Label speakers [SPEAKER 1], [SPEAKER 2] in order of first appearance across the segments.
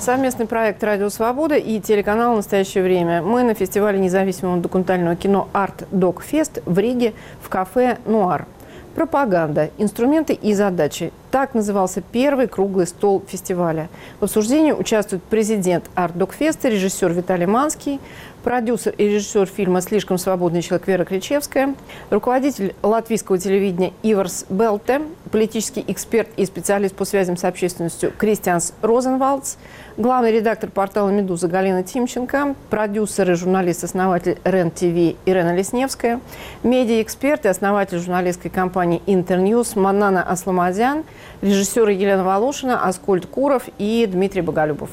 [SPEAKER 1] Совместный проект «Радио Свобода» и телеканал «Настоящее время». Мы на фестивале независимого документального кино «Арт Док Фест» в Риге в кафе «Нуар». Пропаганда, инструменты и задачи. Так назывался первый круглый стол фестиваля. В обсуждении участвует президент «Арт Док Феста», режиссер Виталий Манский, продюсер и режиссер фильма «Слишком свободный человек» Вера Кричевская, руководитель латвийского телевидения Иварс Белте, политический эксперт и специалист по связям с общественностью Кристианс Розенвалдс, главный редактор портала «Медуза» Галина Тимченко, продюсер и журналист-основатель РЕН-ТВ Ирена Лесневская, медиа-эксперт и основатель журналистской компании «Интерньюз» Манана Асламадян, режиссеры Елена Волошина, Аскольд Куров и Дмитрий Боголюбов.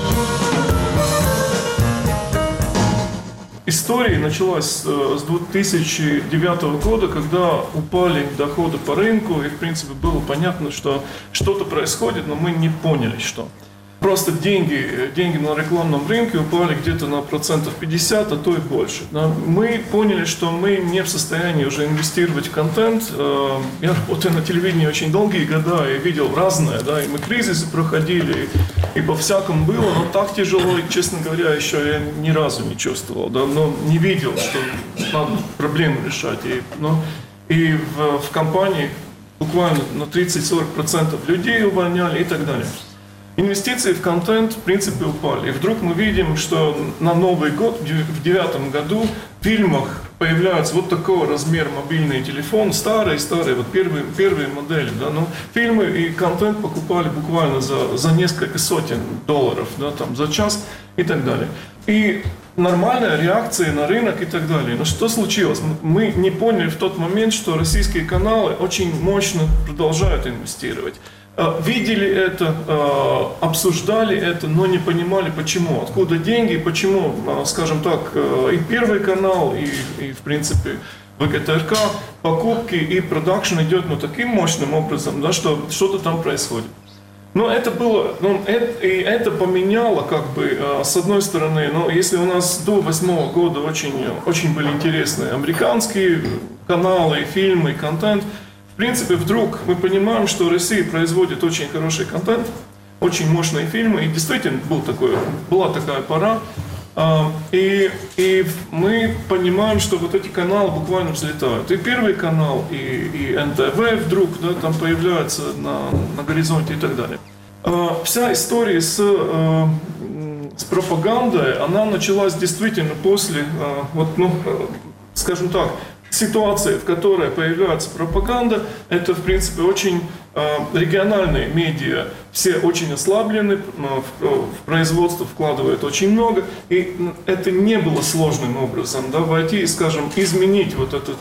[SPEAKER 2] История началась с 2009 года, когда упали доходы по рынку, и, в принципе, было понятно, что что-то происходит, но мы не поняли, что. Просто деньги на рекламном рынке упали где-то на 50%, а то и больше. Мы поняли, что мы не в состоянии уже инвестировать в контент. Я работаю на телевидении очень долгие года и видел разное, да, и мы кризисы проходили, и по-всякому было, но так тяжело, и, честно говоря, еще я ни разу не чувствовал, да, но не видел, что надо проблему решать. И в компании буквально на 30-40% людей увольняли и так далее. Инвестиции в контент, в принципе, упали. И вдруг мы видим, что на Новый год, в 2009 году, в фильмах появляются вот такого размера мобильный телефон, старые, вот первые модели. Да, но фильмы и контент покупали буквально за несколько сотен долларов, да, там, за час и так далее. И нормальная реакция на рынок и так далее. Но что случилось? Мы не поняли в тот момент, что российские каналы очень мощно продолжают инвестировать. Видели это, обсуждали это, но не понимали, почему, откуда деньги, почему, скажем так, и Первый канал, и в принципе, ВГТРК, покупки и продакшн идет таким мощным образом, да, что что-то там происходит. Но это было, это поменяло, как бы, с одной стороны, если у нас до 2008 года очень были интересные американские каналы, фильмы, контент. В принципе, вдруг мы понимаем, что Россия производит очень хороший контент, очень мощные фильмы, и действительно была такая пора. И мы понимаем, что вот эти каналы буквально взлетают. И Первый канал, и НТВ вдруг, да, там появляются на горизонте и так далее. Вся история с пропагандой, она началась действительно после, скажем так, ситуации, в которой появляется пропаганда. Это, в принципе, очень региональные медиа, все очень ослаблены, в производство вкладывают очень много, и это не было сложным образом, да, войти и, скажем, изменить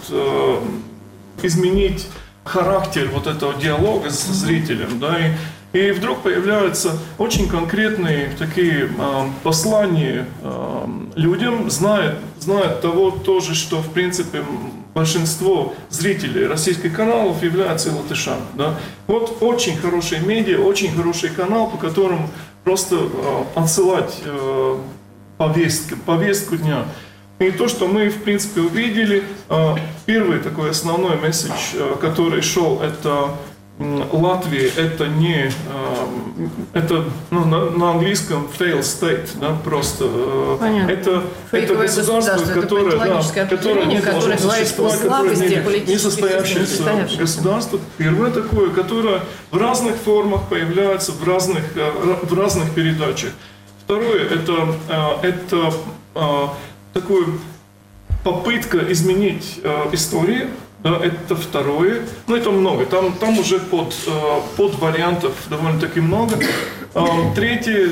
[SPEAKER 2] характер вот этого диалога с зрителем, да, и вдруг появляются очень конкретные такие послания людям, знают того тоже, что, в принципе, большинство зрителей российских каналов являются латышами. Да? Вот очень хорошие медиа, очень хороший канал, по которому просто отсылать повестку дня. И то, что мы, в принципе, увидели, первый такой основной месседж, который шел, это Латвия, это не, это на английском fail state, да, просто это государство, которое не должно существовать, которое не состоявшееся государство. Первое такое, которое в разных формах появляется в разных передачах. Второе, это такая попытка изменить историю. Да, это второе. Это много. Там уже под вариантов довольно-таки много. Третье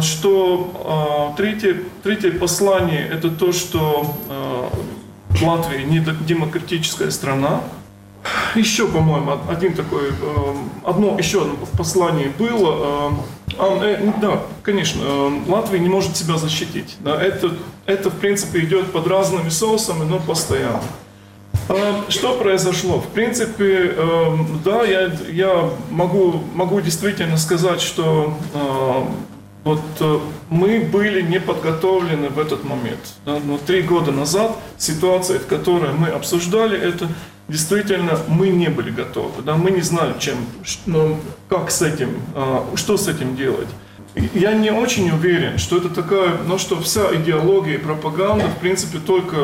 [SPEAKER 2] послание, это то, что Латвия не демократическая страна. Еще, по-моему, одно послание было. Да, конечно, Латвия не может себя защитить. Да, это, в принципе, идет под разными соусами, но постоянно. Что произошло? В принципе, да, я могу действительно сказать, что мы были не подготовлены в этот момент. Да? Но 3 года назад ситуация, в которой мы обсуждали это, действительно мы не были готовы. Да? Мы не знали, как с этим, что с этим делать. я не очень уверен, что это такая, ну, что вся идеология и пропаганда, в принципе, только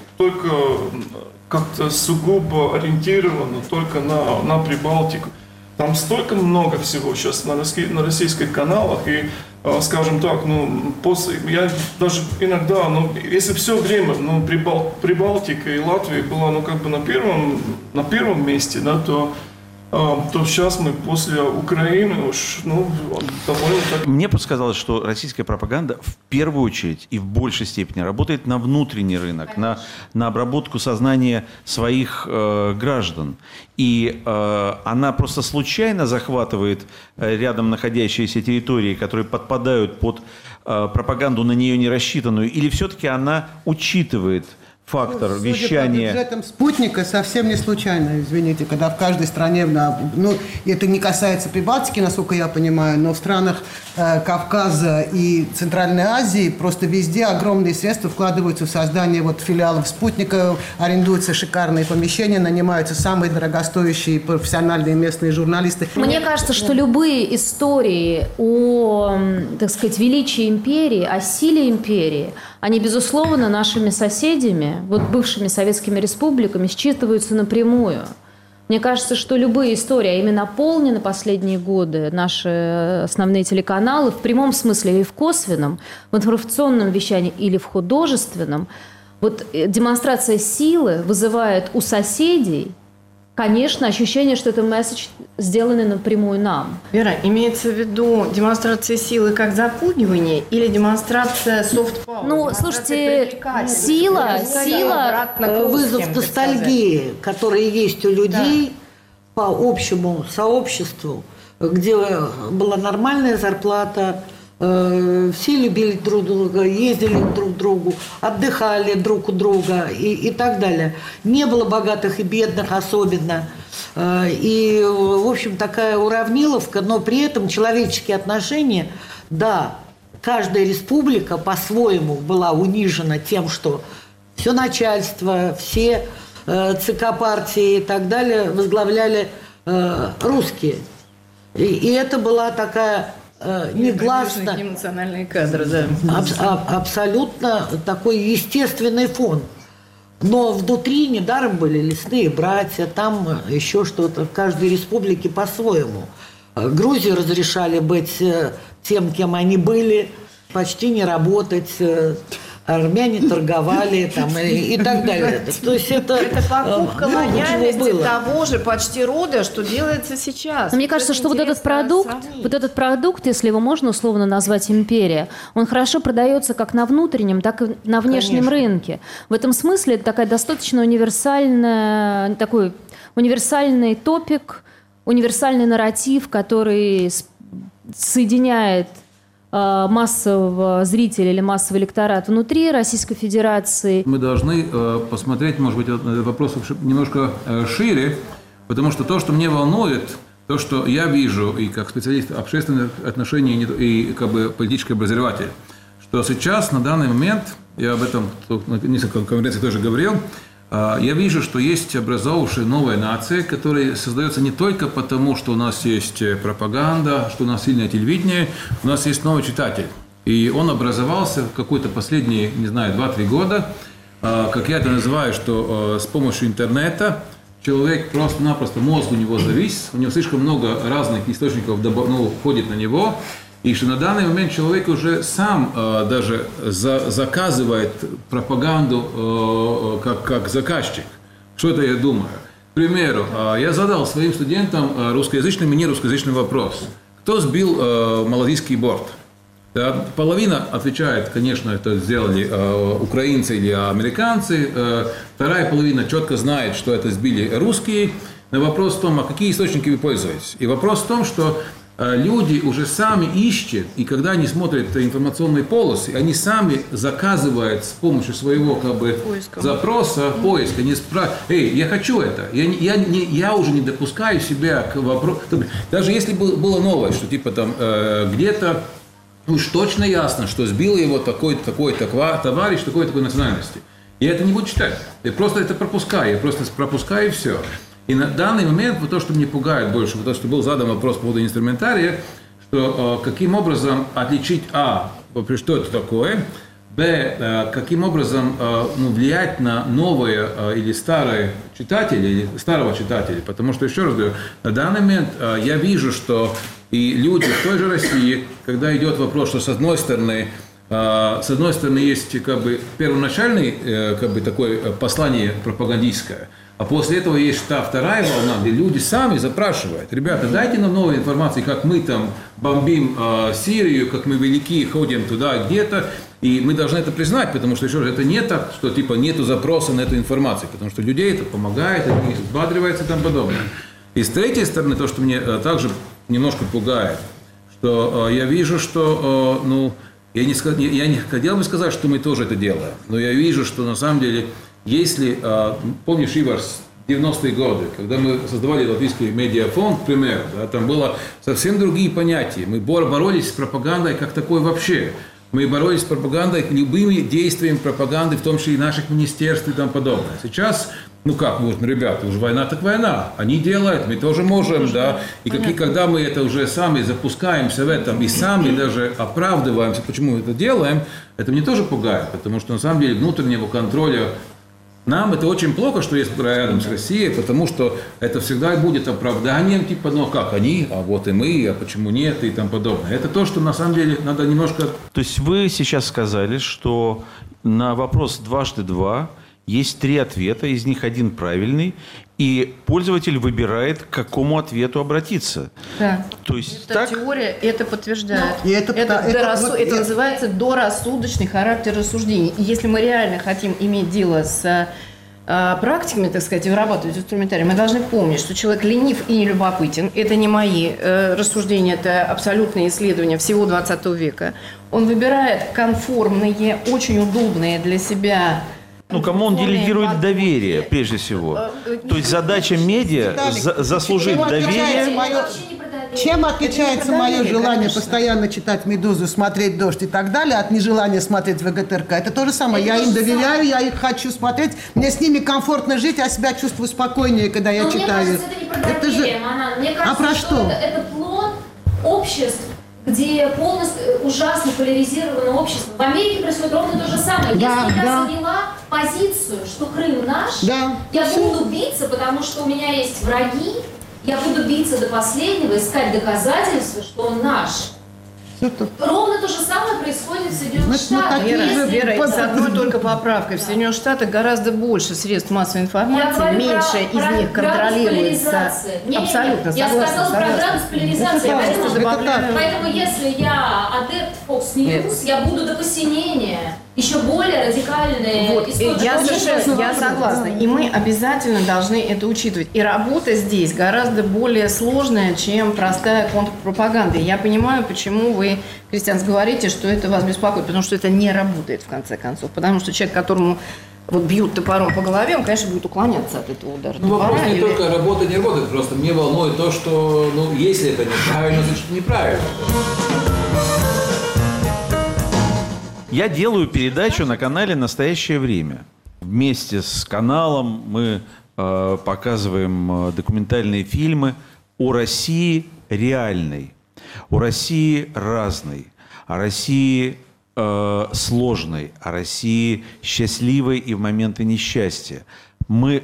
[SPEAKER 2] как-то сугубо ориентирована только на Прибалтику. Там столько много всего сейчас на российских каналах, и, скажем так, ну, я даже иногда, ну, если все время, ну, Прибалтика и Латвия была, ну, как бы на первом месте, да, то сейчас мы после Украины уж, ну, довольно так...
[SPEAKER 3] Мне подсказалось, что российская пропаганда в первую очередь и в большей степени работает на внутренний рынок, на обработку сознания своих граждан. И она просто случайно захватывает рядом находящиеся территории, которые подпадают под пропаганду, на нее не рассчитанную, или все-таки она учитывает фактор вещания.
[SPEAKER 4] Судя по бюджетам спутника, совсем не случайно, извините, когда в каждой стране, ну, это не касается Прибалтики, насколько я понимаю, но в странах Кавказа и Центральной Азии просто везде огромные средства вкладываются в создание вот филиалов спутника, арендуются шикарные помещения, нанимаются самые дорогостоящие профессиональные местные журналисты.
[SPEAKER 5] Мне кажется, что любые истории о, так сказать, величии империи, о силе империи, они, безусловно, нашими соседями, вот бывшими советскими республиками, считываются напрямую. Мне кажется, что любые истории, а ими наполнены последние годы наши основные телеканалы, в прямом смысле или в косвенном, в информационном вещании или в художественном, вот демонстрация силы вызывает у соседей, конечно, ощущение, что это месседж, сделанный напрямую нам.
[SPEAKER 1] Вера, имеется в виду демонстрация силы как запугивание или демонстрация soft-power?
[SPEAKER 5] Ну, слушайте, сила
[SPEAKER 6] вызов ностальгии, который есть у людей по общему сообществу, где была нормальная зарплата, все любили друг друга, ездили друг к другу, отдыхали друг у друга и так далее. Не было богатых и бедных особенно. И, в общем, такая уравниловка, но при этом человеческие отношения, да, каждая республика по-своему была унижена тем, что все начальство, все ЦК партии и так далее возглавляли русские. И это была такая... негласно,
[SPEAKER 1] эмоциональные кадры, да.
[SPEAKER 6] Абсолютно такой естественный фон. Но внутри недаром были лесные братья, там еще что-то, в каждой республике по-своему. Грузию разрешали быть тем, кем они были, почти не работать, армяне торговали там, и так далее. То есть это
[SPEAKER 1] покупка лояльности того же почти рода, что делается сейчас.
[SPEAKER 5] Но мне кажется, что вот этот продукт, если его можно условно назвать империя, он хорошо продается как на внутреннем, так и на внешнем рынке. В этом смысле это такая достаточно такой универсальный топик, универсальный нарратив, который соединяет массового зрителя или массовый электорат внутри Российской Федерации.
[SPEAKER 7] Мы должны посмотреть, может быть, вопрос немножко шире, потому что то, что мне волнует, то, что я вижу и как специалист общественных отношений, и как бы политический обозреватель, что сейчас, на данный момент, я об этом на нескольких конференциях тоже говорил, я вижу, что есть образовавшая новая нация, которая создается не только потому, что у нас есть пропаганда, что у нас сильное телевидение, у нас есть новый читатель. И он образовался в какой-то последние, не знаю, 2-3 года, как я это называю, что с помощью интернета человек просто-напросто, мозг у него завис, у него слишком много разных источников входит на него, и что на данный момент человек уже сам даже заказывает пропаганду как заказчик. Что это я думаю? К примеру, я задал своим студентам русскоязычным и нерусскоязычный вопрос. Кто сбил Малазийский борт? Да, половина отвечает, конечно, это сделали украинцы или американцы. Вторая половина четко знает, что это сбили русские. Но вопрос в том, а какие источники вы пользуетесь? И вопрос в том, что люди уже сами ищут, и когда они смотрят информационные полосы, они сами заказывают с помощью своего запроса, поиска. Они спрашивают, я хочу это. Я уже не допускаю себя к вопросу. Даже если была новость, что типа там где-то уж точно ясно, что сбил его такой-то товарищ такой-то национальности. Я это не буду читать. Я просто это пропускаю. Я просто пропускаю и все. И на данный момент, вот то, что меня пугает больше, то, что был задан вопрос по поводу инструментария, что каким образом отличить что это такое, каким образом влиять на новые или старые читатели, или старого читателя. Потому что, еще раз говорю, на данный момент я вижу, что и люди в той же России, когда идет вопрос, что с одной стороны есть как бы первоначальное как бы такое послание пропагандистское, а после этого есть вторая волна, где люди сами запрашивают: ребята, дайте нам новую информацию, как мы там бомбим Сирию, как мы велики, ходим туда где-то. И мы должны это признать, потому что, еще раз, это не так, что типа нету запроса на эту информацию, потому что людей это помогает, они взбадриваются и тому подобное. И с третьей стороны, то, что мне также немножко пугает, что я вижу, что, я не хотел бы сказать, что мы тоже это делаем, но я вижу, что на самом деле, если, помнишь, Ивар, 90-е годы, когда мы создавали Латвийский медиафонд, к примеру, да, там было совсем другие понятия. Мы боролись с пропагандой как такой вообще. Мы боролись с пропагандой, любыми действиями пропаганды, в том числе и наших министерств и тому подобное. Сейчас, ребята, уже война так война. Они делают, мы тоже можем, да. И когда мы это уже сами запускаемся в этом и сами даже оправдываемся, почему мы это делаем, это мне тоже пугает, потому что на самом деле внутреннего контроля нам это очень плохо, что есть рядом с Россией, потому что это всегда будет оправданием, типа, как они, а вот и мы, а почему нет, и тому подобное. Это то, что на самом деле надо немножко...
[SPEAKER 3] То есть вы сейчас сказали, что на вопрос дважды два есть 3 ответа, из них один правильный, и пользователь выбирает, к какому ответу обратиться.
[SPEAKER 1] Да.
[SPEAKER 3] То есть
[SPEAKER 1] эта теория это подтверждает.
[SPEAKER 4] Это
[SPEAKER 1] называется дорассудочный характер рассуждений. И если мы реально хотим иметь дело с практиками, так сказать, вырабатывать инструментарий, мы должны помнить, что человек ленив и нелюбопытен. Это не мои рассуждения, это абсолютные исследования всего 20 века. Он выбирает конформные, очень удобные для себя...
[SPEAKER 3] кому он делегирует доверие, прежде всего. То есть задача медиа заслужить доверие.
[SPEAKER 4] Чем отличается мое желание постоянно читать «Медузу», смотреть «Дождь» и так далее от нежелания смотреть ВГТРК? Это то же самое. Я им доверяю, я их хочу смотреть. Мне с ними комфортно жить, я себя чувствую спокойнее, когда я читаю.
[SPEAKER 5] Мне кажется, это не про доверие, Манан. Мне кажется,
[SPEAKER 4] про что?
[SPEAKER 5] Это плод обществ, где полностью ужасно поляризировано общество. В Америке происходит ровно то же самое. Если я заняла позицию, что Крым наш, я буду биться, потому что у меня есть враги, я буду биться до последнего, искать доказательства, что он наш. Ровно то же самое происходит в Соединенных Штатах.
[SPEAKER 1] Вера, с одной только поправкой. В Соединенных Штатах гораздо больше средств массовой информации, меньше из них контролируется. Абсолютно,
[SPEAKER 5] я сказала про градус поляризации. Поэтому если я адепт Fox News, я буду до посинения еще более радикальные источники.
[SPEAKER 1] Я согласна. И мы обязательно должны это учитывать. И работа здесь гораздо более сложная, чем простая контрпропаганда. И я понимаю, почему вы, Кристиан, говорите, что это вас беспокоит, потому что это не работает в конце концов. Потому что человек, которому бьют топором по голове, он, конечно, будет уклоняться от этого удара.
[SPEAKER 7] Вопрос не только работает, не работает. Просто мне волнует то, что, если это неправильно, значит неправильно.
[SPEAKER 3] Я делаю передачу на канале «Настоящее время». Вместе с каналом мы показываем документальные фильмы о России реальной, о России разной, о России сложной, о России счастливой и в моменты несчастья. Мы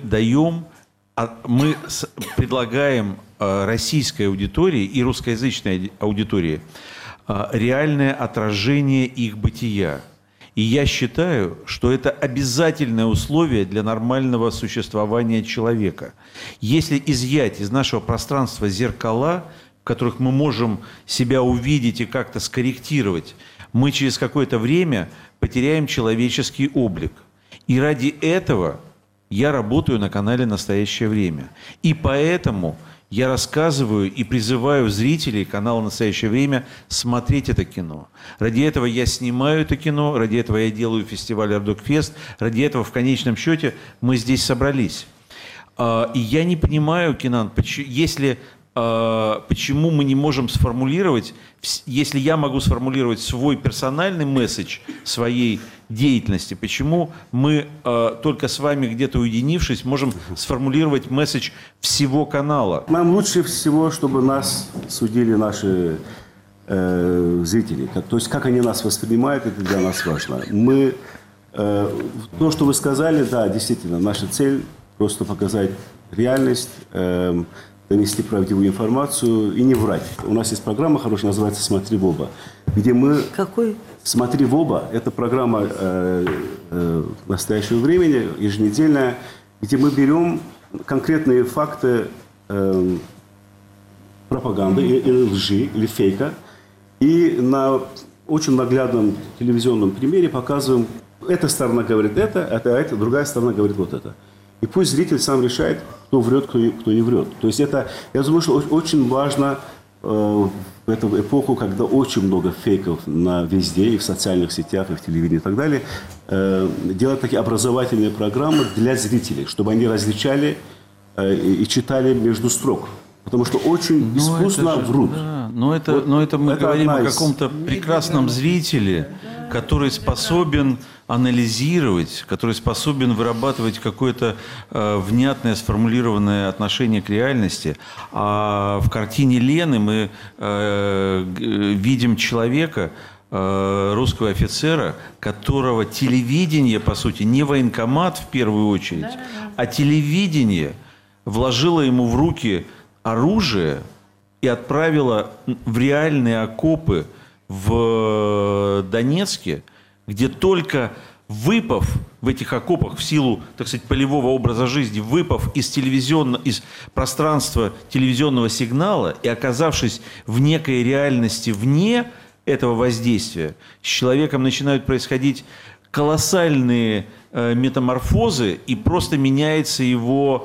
[SPEAKER 3] предлагаем российской аудитории и русскоязычной аудитории реальное отражение их бытия. И я считаю, что это обязательное условие для нормального существования человека. Если изъять из нашего пространства зеркала, в которых мы можем себя увидеть и как-то скорректировать, мы через какое-то время потеряем человеческий облик. И ради этого я работаю на канале «Настоящее время». И поэтому я рассказываю и призываю зрителей канала «Настоящее время» смотреть это кино. Ради этого я снимаю это кино, ради этого я делаю фестиваль «Ардокфест», ради этого в конечном счете мы здесь собрались. И я не понимаю, Кенан, почему мы не можем сформулировать, если я могу сформулировать свой персональный месседж своей деятельности, почему мы только с вами где-то уединившись можем сформулировать месседж всего канала?
[SPEAKER 8] Нам лучше всего, чтобы нас судили наши зрителей. То есть, как они нас воспринимают, это для нас важно. Мы, то, что вы сказали, да, действительно, наша цель просто показать реальность, донести правдивую информацию и не врать. У нас есть программа хорошая, называется «Смотри в оба», где мы...
[SPEAKER 6] Какой?
[SPEAKER 8] «Смотри в оба» – это программа настоящего времени, еженедельная, где мы берем конкретные факты пропаганды или лжи, или фейка, и на очень наглядном телевизионном примере показываем, эта сторона говорит это, другая сторона говорит вот это. И пусть зритель сам решает, кто врет, кто не врет. То есть это, я думаю, что очень важно в эту эпоху, когда очень много фейков везде, и в социальных сетях, и в телевидении и так далее, делать такие образовательные программы для зрителей, чтобы они различали и читали между строк. Потому что очень искусно врут.
[SPEAKER 3] Да. Но это мы говорим о каком-то прекрасном зрителе, который способен анализировать, который способен вырабатывать какое-то внятное, сформулированное отношение к реальности. А в картине Лены мы видим человека, русского офицера, которого телевидение, по сути, не военкомат в первую очередь, а телевидение вложило ему в руки оружие и отправило в реальные окопы в Донецке, где только выпав в этих окопах в силу, так сказать, полевого образа жизни, выпав из пространства телевизионного сигнала и оказавшись в некой реальности вне этого воздействия, с человеком начинают происходить колоссальные метаморфозы, и просто меняется его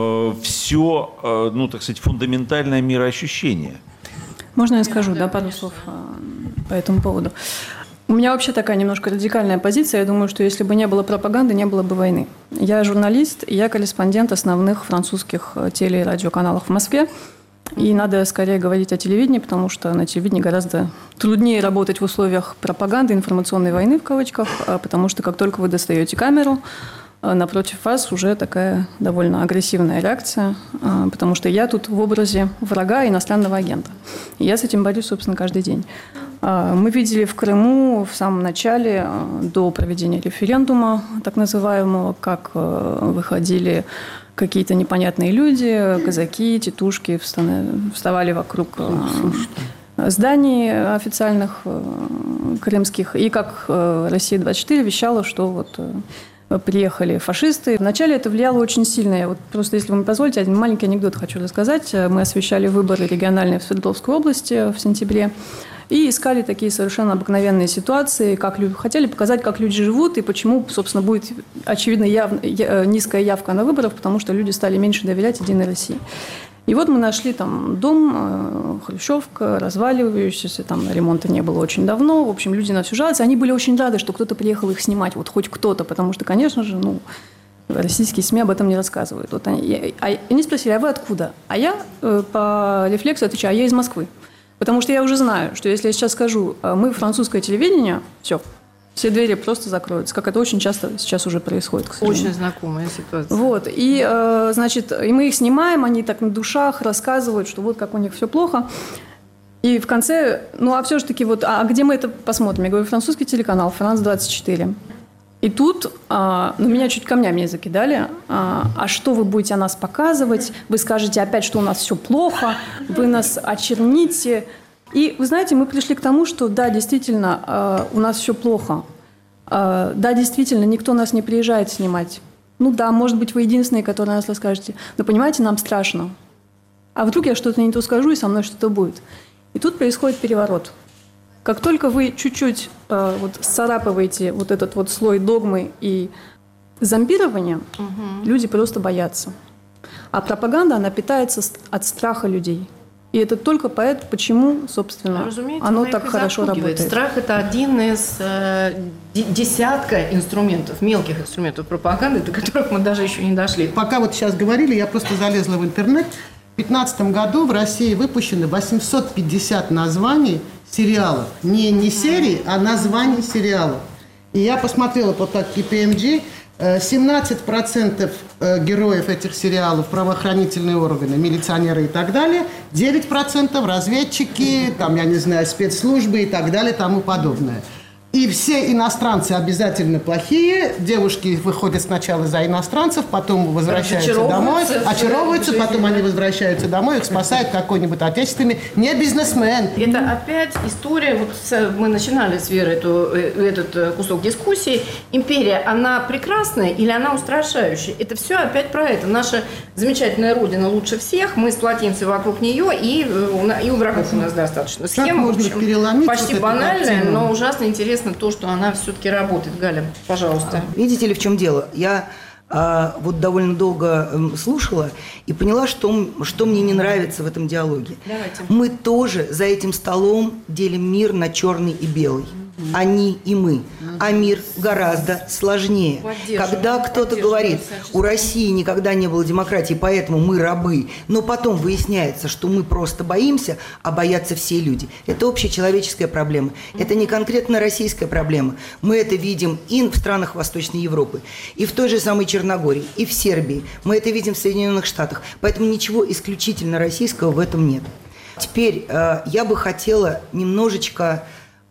[SPEAKER 3] все, так сказать, фундаментальное мироощущение.
[SPEAKER 9] Можно я скажу, пару слов по этому поводу? У меня вообще такая немножко радикальная позиция. Я думаю, что если бы не было пропаганды, не было бы войны. Я журналист, и я корреспондент основных французских теле- и радиоканалов в Москве. И надо скорее говорить о телевидении, потому что на телевидении гораздо труднее работать в условиях пропаганды, информационной войны в кавычках, потому что как только вы достаете камеру, напротив вас уже такая довольно агрессивная реакция, потому что я тут в образе врага, иностранного агента. И я с этим борюсь, собственно, каждый день. Мы видели в Крыму в самом начале, до проведения референдума, так называемого, как выходили какие-то непонятные люди, казаки, тетушки вставали вокруг зданий официальных крымских. И как «Россия-24» вещала, что вот приехали фашисты. Вначале это влияло очень сильно. Я вот просто, если вы мне позволите, один маленький анекдот хочу рассказать. Мы освещали выборы региональные в Свердловской области в сентябре. И искали такие совершенно обыкновенные ситуации, хотели показать, как люди живут, и почему, собственно, будет, очевидно, низкая явка на выборах, потому что люди стали меньше доверять «Единой России». И вот мы нашли там дом, хрущевка, разваливающийся, там ремонта не было очень давно. В общем, люди на все жалуются. Они были очень рады, что кто-то приехал их снимать, вот хоть кто-то, потому что, конечно же, российские СМИ об этом не рассказывают. Вот они спросили, а вы откуда? А я по рефлексу отвечаю, я из Москвы. Потому что я уже знаю, что если я сейчас скажу, мы французское телевидение, все двери просто закроются, как это очень часто сейчас уже происходит, к сожалению.
[SPEAKER 1] Очень знакомая ситуация.
[SPEAKER 9] Вот, и, и мы их снимаем, они так на душах рассказывают, что вот как у них все плохо. И в конце, а все-таки а где мы это посмотрим? Я говорю, французский телеканал, France-24. И тут меня чуть камнями не закидали. А что вы будете о нас показывать? Вы скажете опять, что у нас все плохо, вы нас очерните. И, вы знаете, мы пришли к тому, что да, действительно, у нас все плохо. Да, действительно, никто нас не приезжает снимать. Да, может быть, вы единственные, которые нас расскажете. Но, понимаете, нам страшно. А вдруг я что-то не то скажу, и со мной что-то будет. И тут происходит переворот. Как только вы чуть-чуть сцарапываете вот этот вот слой догмы и зомбирования, люди просто боятся. А пропаганда, она питается от страха людей. И это только почему, собственно, оно так хорошо работает.
[SPEAKER 1] Страх – это один из десятка инструментов, мелких инструментов пропаганды, до которых мы даже еще не дошли.
[SPEAKER 4] Пока вот сейчас говорили, я просто залезла в интернет. В 2015 году в России выпущено 850 названий сериалов. Не серий, а названий сериалов. И я посмотрела по KPMG, 17% героев этих сериалов правоохранительные органы, милиционеры и так далее, 9% разведчики, там, я не знаю, спецслужбы и так далее, тому подобное. И все иностранцы обязательно плохие. Девушки выходят сначала за иностранцев, потом возвращаются домой, очаровываются, потом они возвращаются домой, их спасает какой-нибудь отечественный не бизнесмен.
[SPEAKER 1] Это опять история, вот мы начинали с Верой этот кусок дискуссии. Империя, она прекрасная или она устрашающая? Это все опять про это. Наша замечательная родина лучше всех, мы сплотимся вокруг нее, и у врагов у нас достаточно. Схема, в общем, почти вот банальная, но ужасно интересная. То, что она все-таки работает. Галя, пожалуйста.
[SPEAKER 10] Видите ли, в чем дело? Я вот довольно долго слушала и поняла, что мне не нравится в этом диалоге.
[SPEAKER 1] Давайте.
[SPEAKER 10] Мы тоже за этим столом делим мир на черный и белый. Они и мы. А мир гораздо сложнее. Когда кто-то говорит, у России никогда не было демократии, поэтому мы рабы, но потом выясняется, что мы просто боимся, а боятся все люди. Это общечеловеческая проблема. Это не конкретно российская проблема. Мы это видим и в странах Восточной Европы, и в той же самой Черногории, и в Сербии. Мы это видим в Соединенных Штатах. Поэтому ничего исключительно российского в этом нет. Теперь я бы хотела немножечко...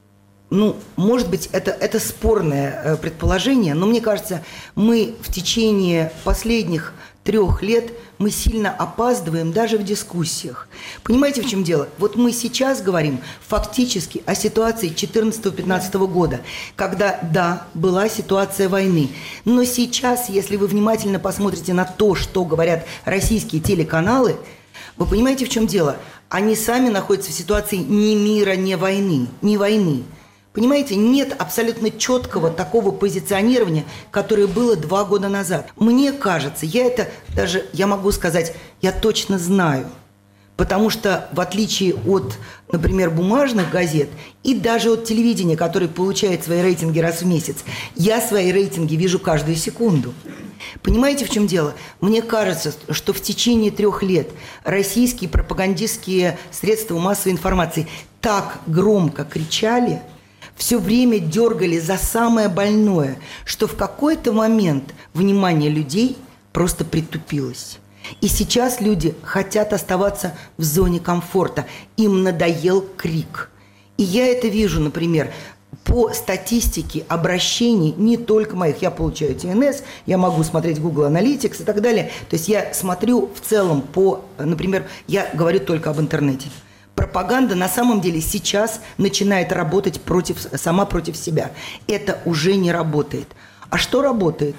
[SPEAKER 10] может быть, это спорное предположение, но мне кажется, мы в течение последних 3 лет мы сильно опаздываем даже в дискуссиях. Понимаете, в чем дело? Вот мы сейчас говорим фактически о ситуации 2014-2015 года, когда, да, была ситуация войны. Но сейчас, если вы внимательно посмотрите на то, что говорят российские телеканалы, вы понимаете, в чем дело? Они сами находятся в ситуации ни мира, ни войны. Понимаете, нет абсолютно четкого такого позиционирования, которое было 2 года назад. Мне кажется, я могу сказать, я точно знаю. Потому что в отличие от, например, бумажных газет и даже от телевидения, которое получает свои рейтинги раз в месяц, я свои рейтинги вижу каждую секунду. Понимаете, в чем дело? Мне кажется, что в течение 3 лет российские пропагандистские средства массовой информации так громко кричали, все время дергали за самое больное, что в какой-то момент внимание людей просто притупилось. И сейчас люди хотят оставаться в зоне комфорта. Им надоел крик. И я это вижу, например, по статистике обращений не только моих. Я получаю ТНС, я могу смотреть Google Analytics и так далее. То есть я смотрю в целом например, я говорю только об интернете. Пропаганда на самом деле сейчас начинает работать сама против себя. Это уже не работает. А что работает?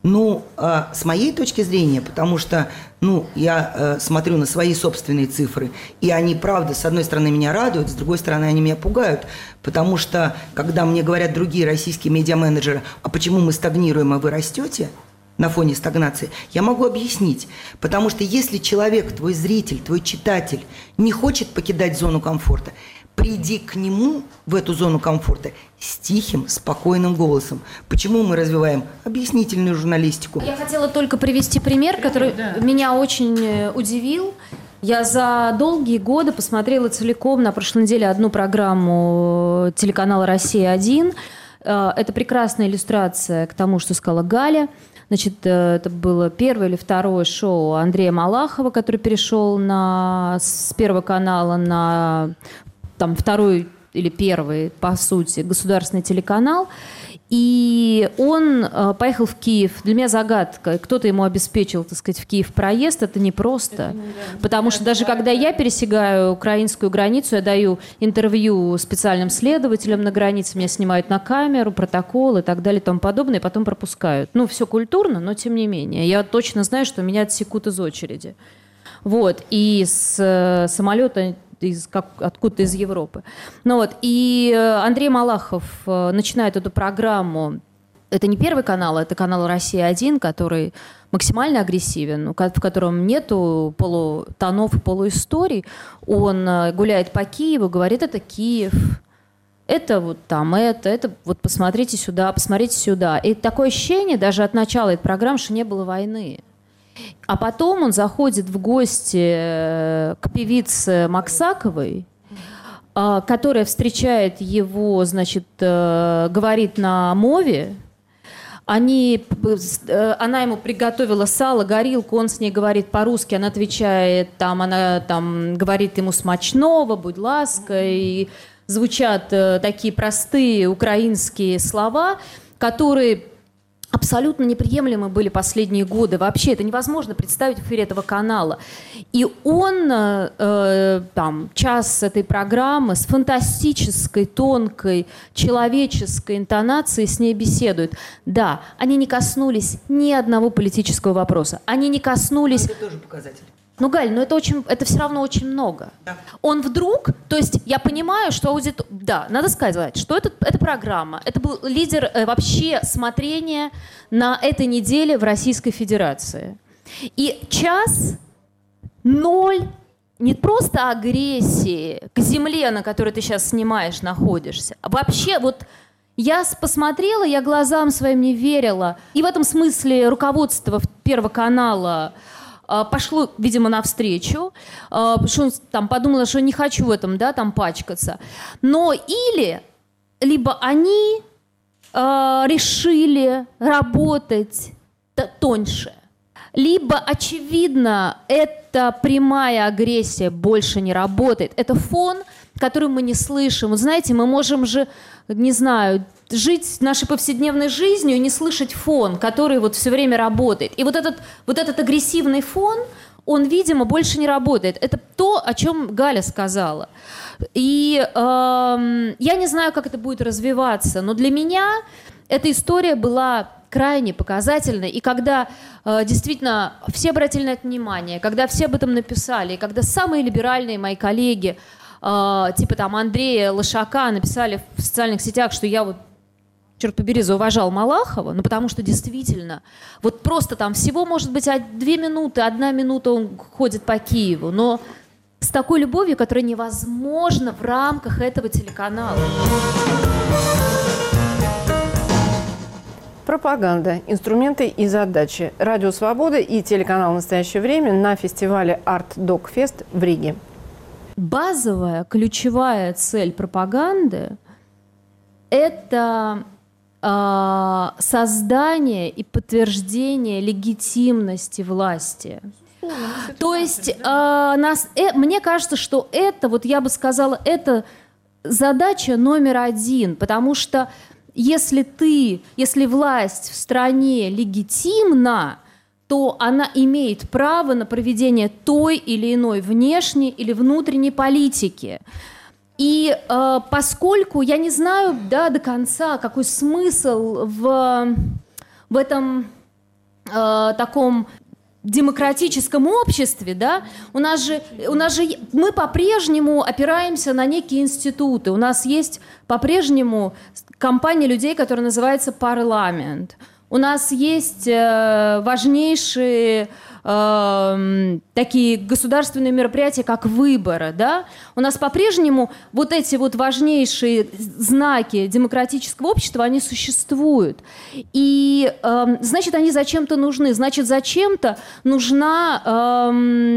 [SPEAKER 10] С моей точки зрения, потому что, я смотрю на свои собственные цифры, и они, правда, с одной стороны меня радуют, с другой стороны они меня пугают, потому что, когда мне говорят другие российские медиаменеджеры, а почему мы стагнируем, а вы растете на фоне стагнации, я могу объяснить. Потому что если человек, твой зритель, твой читатель не хочет покидать зону комфорта, приди к нему в эту зону комфорта с тихим, спокойным голосом. Почему мы развиваем объяснительную журналистику?
[SPEAKER 5] Я хотела только привести пример, который меня очень удивил. Я за долгие годы посмотрела целиком на прошлой неделе одну программу телеканала «Россия-1». Это прекрасная иллюстрация к тому, что сказала Галя. Значит, это было 1-е или 2-е шоу Андрея Малахова, который перешел с Первого канала на 2-й или 1-й, по сути, государственный телеканал. И он поехал в Киев. Для меня загадка. Кто-то ему обеспечил, так сказать, в Киев проезд. Это непросто. Потому что даже когда я пересекаю украинскую границу, я даю интервью специальным следователям на границе, меня снимают на камеру, протокол и так далее и тому подобное, и потом пропускают. Все культурно, но тем не менее. Я точно знаю, что меня отсекут из очереди. И с самолета откуда-то из Европы. И Андрей Малахов начинает эту программу. Это не Первый канал, это канал «Россия-1», который максимально агрессивен, в котором нету полутонов и полуисторий. Он гуляет по Киеву, говорит, это Киев, это вот там, это вот посмотрите сюда. И такое ощущение даже от начала этой программы, что не было войны. А потом он заходит в гости к певице Максаковой, которая встречает его, говорит на мове, она ему приготовила сало, горилку, он с ней говорит по-русски, она отвечает, она говорит ему смачного, будь ласка, и звучат такие простые украинские слова, которые абсолютно неприемлемы были последние годы. Вообще это невозможно представить в эфире этого канала. И он час этой программы с фантастической, тонкой, человеческой интонацией с ней беседует. Да, они не коснулись ни одного политического вопроса. Они не коснулись...
[SPEAKER 10] Это тоже показатель.
[SPEAKER 5] Галь, это все равно очень много. Да. Он вдруг, то есть я понимаю, что да, надо сказать, что это программа, это был лидер вообще смотрения на этой неделе в Российской Федерации. И час 0 не просто агрессии к земле, на которой ты сейчас снимаешь, находишься, а вообще я посмотрела, я глазам своим не верила. И в этом смысле руководство Первого канала пошло, видимо, навстречу, потому что он подумала, что не хочу в этом, пачкаться. Но либо они решили работать тоньше, либо, очевидно, эта прямая агрессия больше не работает. Это фон, который мы не слышим. Вот знаете, мы можем же, не знаю, жить нашей повседневной жизнью и не слышать фон, который все время работает. И вот этот агрессивный фон, он, видимо, больше не работает. Это то, о чем Галя сказала. И я не знаю, как это будет развиваться, но для меня эта история была крайне показательной. И когда действительно все обратили на это внимание, когда все об этом написали, и когда самые либеральные мои коллеги, типа Андрея Лошака, написали в социальных сетях, что я черт побери, зауважал Малахова, потому что действительно, просто там всего, может быть, 2 минуты, 1 минута он ходит по Киеву, но с такой любовью, которая невозможна в рамках этого телеканала.
[SPEAKER 1] Пропаганда, инструменты и задачи. Радио «Свобода» и телеканал «Настоящее время» на фестивале Art Dog Fest в Риге.
[SPEAKER 5] Базовая, ключевая цель пропаганды – это создание и подтверждение легитимности власти. То есть мне кажется, что это, я бы сказала, это задача номер 1, потому что если власть в стране легитимна, то она имеет право на проведение той или иной внешней или внутренней политики. И поскольку я не знаю до конца, какой смысл в этом таком демократическом обществе, у нас же мы по-прежнему опираемся на некие институты. У нас есть по-прежнему компания людей, которая называется парламент. У нас есть важнейшие такие государственные мероприятия, как выборы, У нас по-прежнему эти важнейшие знаки демократического общества, они существуют. И, значит, они зачем-то нужны. Значит, зачем-то нужна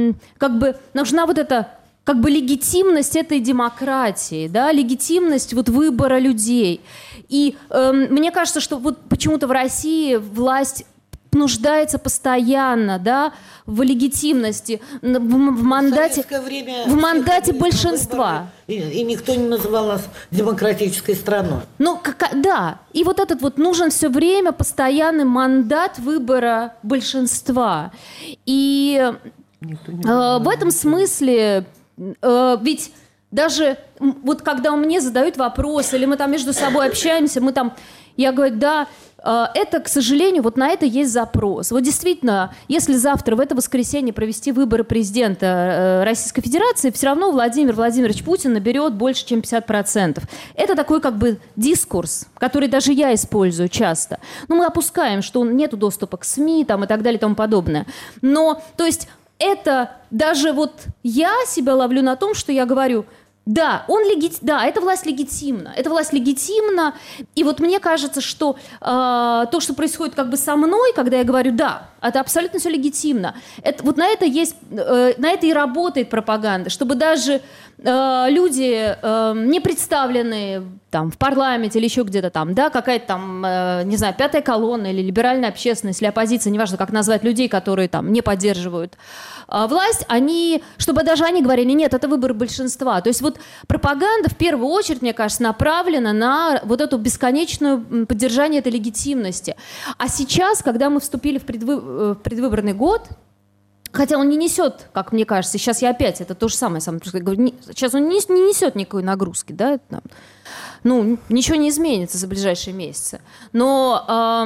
[SPEAKER 5] легитимность этой демократии, легитимность выбора людей. И мне кажется, что почему-то в России власть нуждается постоянно, в легитимности, в мандате, большинства.
[SPEAKER 6] И никто не называл нас демократической страной.
[SPEAKER 5] И этот нужен все время постоянный мандат выбора большинства. И в этом смысле, ведь даже когда мне задают вопрос, или мы между собой общаемся, я говорю, это, к сожалению, на это есть запрос. Действительно, если завтра, в это воскресенье, провести выборы президента Российской Федерации, все равно Владимир Владимирович Путин наберет больше, чем 50%. Это такой дискурс, который даже я использую часто. Мы опускаем, что нет доступа к СМИ и так далее и тому подобное. Но, то есть, это даже я себя ловлю на том, что я говорю... эта власть легитимна. Эта власть легитимна. И мне кажется, что то, что происходит со мной, когда я говорю, Это абсолютно все легитимно. Вот на это и работает пропаганда, чтобы даже люди, не представленные там в парламенте или еще где-то там, да, какая-то там, не знаю, пятая колонна или либеральная общественность, или оппозиция, неважно, как назвать людей, которые там не поддерживают власть, чтобы даже они говорили, нет, это выбор большинства. То есть вот пропаганда в первую очередь, мне кажется, направлена на вот эту бесконечную поддержание этой легитимности. А сейчас, когда мы вступили в предвыборный год, хотя он не несет, как мне кажется, сейчас я опять, это то же самое говорю, сейчас он не несет никакой нагрузки, да, ничего не изменится за ближайшие месяцы. Но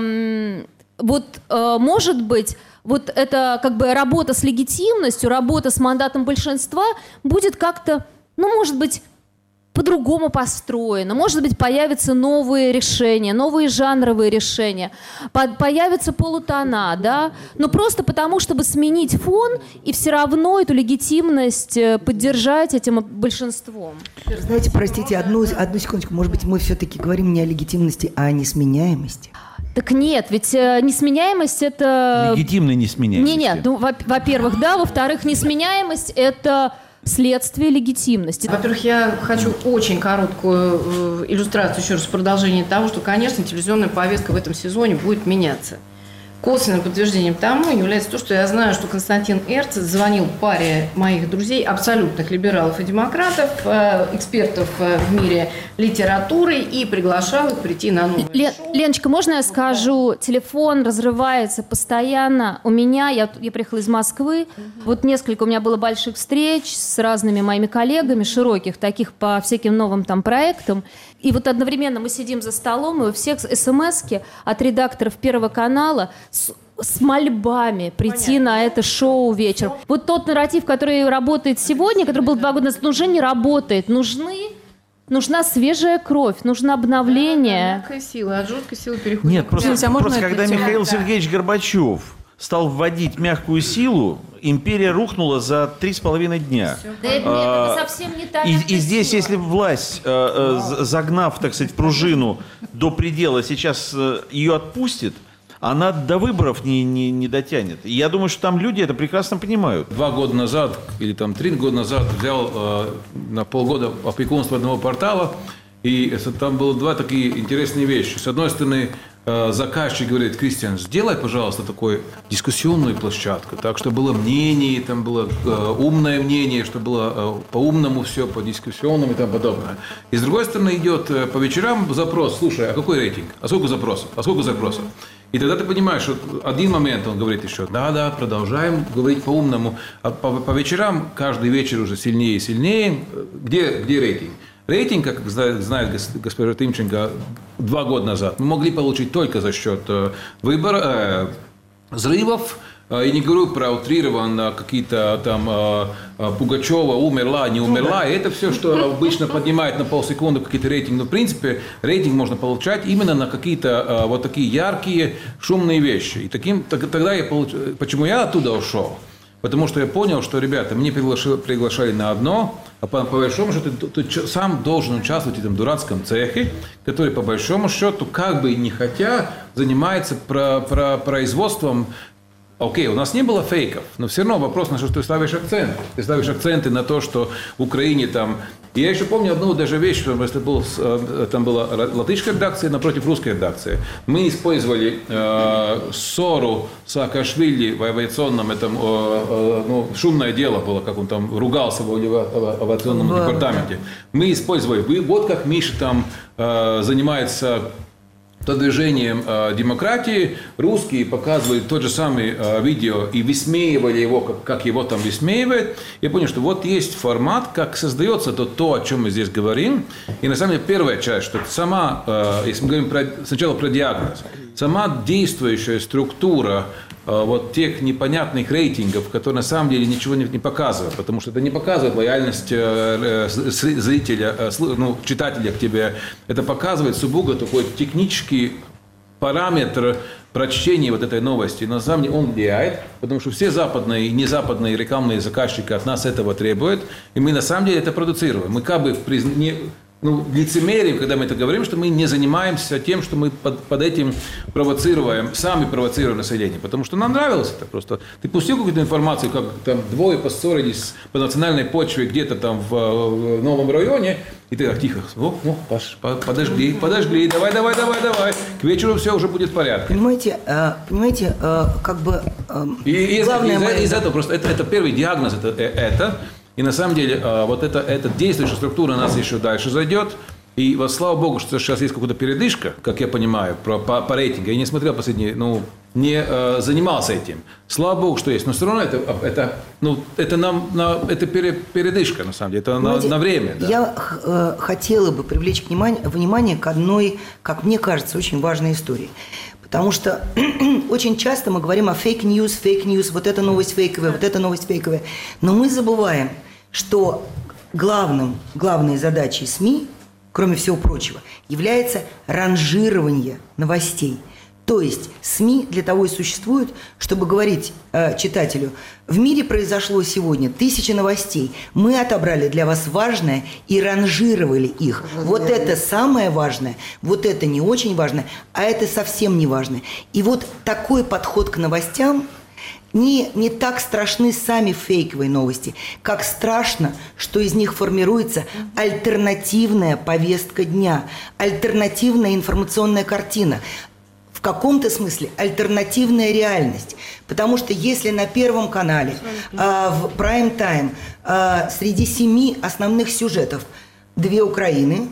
[SPEAKER 5] может быть, вот эта как бы работа с легитимностью, работа с мандатом большинства будет как-то, может быть, по-другому построено. Может быть, появятся новые решения, новые жанровые решения, появятся полутона, да, но просто потому, чтобы сменить фон и все равно эту легитимность поддержать этим большинством.
[SPEAKER 10] Знаете, простите, одну секундочку, может быть, мы все-таки говорим не о легитимности, а о несменяемости?
[SPEAKER 5] Так нет, ведь несменяемость – это…
[SPEAKER 3] Легитимная несменяемость.
[SPEAKER 5] Нет, во-первых, да, во-вторых, несменяемость – это… следствие легитимности.
[SPEAKER 1] Во-первых, я хочу очень короткую иллюстрацию, еще раз, продолжение того, что, конечно, телевизионная повестка в этом сезоне будет меняться. Косвенным подтверждением тому является то, что я знаю, что Константин Эрцет звонил паре моих друзей, абсолютных либералов и демократов, экспертов в мире литературы, и приглашал их прийти на новое шоу.
[SPEAKER 5] Леночка, можно я скажу? Телефон разрывается постоянно. У меня, я приехала из Москвы, вот несколько у меня было больших встреч с разными моими коллегами, широких, таких по всяким новым там проектам. И вот одновременно мы сидим за столом, и у всех смс-ки от редакторов Первого канала с мольбами прийти на это шоу вечером. Вот тот нарратив, который работает сегодня, который был 2 года назад, уже не работает. Нужна свежая кровь, нужно обновление.
[SPEAKER 1] Мягкая сила, от жесткой силы переходит.
[SPEAKER 3] Нет, просто когда Михаил Сергеевич Горбачев стал вводить мягкую силу, империя рухнула за 3,5 дня.
[SPEAKER 5] Да это совсем не так.
[SPEAKER 3] И здесь, если власть, загнав, так сказать, пружину до предела, сейчас ее отпустит, она до выборов не дотянет. И я думаю, что там люди это прекрасно понимают.
[SPEAKER 7] 2 года назад, или там 3 года назад взял на полгода опекунство одного портала, и там было 2 такие интересные вещи. С одной стороны, заказчик говорит: Кристиан, сделай, пожалуйста, такую дискуссионную площадку, так, чтобы было мнение, там было умное мнение, чтобы было по-умному все, по-дискуссионному и тому подобное. И с другой стороны идет по вечерам запрос: слушай, а какой рейтинг? А сколько запросов? А сколько запросов? И тогда ты понимаешь, что один момент он говорит еще: да, продолжаем говорить по-умному. А по вечерам, каждый вечер уже сильнее и сильнее. Где рейтинг? Рейтинг, как знает госпожа Тимченко, 2 года назад мы могли получить только за счет взрывов. И не говорю про утрированно какие-то там Пугачева умерла, не умерла. И это все, что обычно поднимает на полсекунды какие-то рейтинги. Но в принципе рейтинг можно получать именно на какие-то вот такие яркие, шумные вещи. И тогда я получил. Почему я оттуда ушел? Потому что я понял, что, ребята, мне приглашали на одно, а по большому счету ты сам должен участвовать в этом дурацком цехе, который по большому счету, как бы не хотя, занимается производством. Окей, у нас не было фейков, но все равно вопрос, на что ты ставишь акценты. Ты ставишь акценты на то, что в Украине там... Я еще помню одну даже вещь, что там была латышская редакция напротив русской редакции. Мы использовали ссору Саакашвили в авиационном, шумное дело было, как он там ругался в авиационном департаменте. Мы использовали, вот как Миша там занимается продвижением демократии, русские показывали тот же самый видео и высмеивали его, как его там высмеивают. Я понял, что вот есть формат, как создается то, о чем мы здесь говорим. И на самом деле первая часть, что сама, если мы говорим сначала про диагноз, сама действующая структура вот тех непонятных рейтингов, которые на самом деле ничего не показывают, потому что это не показывает лояльность зрителя, читателя к тебе. Это показывает сугубо такой технический параметр прочтения вот этой новости. На самом деле он влияет, потому что все западные и незападные рекламные заказчики от нас этого требуют, и мы на самом деле это продуцируем. Мы как бы лицемерием, когда мы это говорим, что мы не занимаемся тем, что мы под этим сами провоцируем население. Потому что нам нравилось это просто. Ты пустил какую-то информацию, как там двое поссорились по национальной почве где-то там в новом районе, и ты так тихо, подожди, давай, к вечеру все уже будет в порядке.
[SPEAKER 10] Понимаете, как бы главное...
[SPEAKER 7] Из-за этого просто это первый диагноз, это. И на самом деле вот эта действующая структура нас еще дальше зайдет. И вот слава богу, что сейчас есть какая-то передышка, как я понимаю, по рейтингу. Я не смотрел последние, не занимался этим. Слава богу, что есть. Но все равно это передышка, на самом деле. Это на время. Да.
[SPEAKER 10] Я хотела бы привлечь внимание к одной, как мне кажется, очень важной истории. Потому что очень часто мы говорим о фейк-ньюс, вот эта новость фейковая, вот эта новость фейковая. Но мы забываем, что главной задачей СМИ, кроме всего прочего, является ранжирование новостей. То есть СМИ для того и существуют, чтобы говорить читателю: в мире произошло сегодня 1000 новостей, мы отобрали для вас важное и ранжировали их. Вот это самое важное, вот это не очень важное, а это совсем не важное. И вот такой подход к новостям. Не так страшны сами фейковые новости, как страшно, что из них формируется альтернативная повестка дня, альтернативная информационная картина. В каком-то смысле альтернативная реальность. Потому что если на Первом канале в прайм-тайм среди 7 основных сюжетов 2 Украины,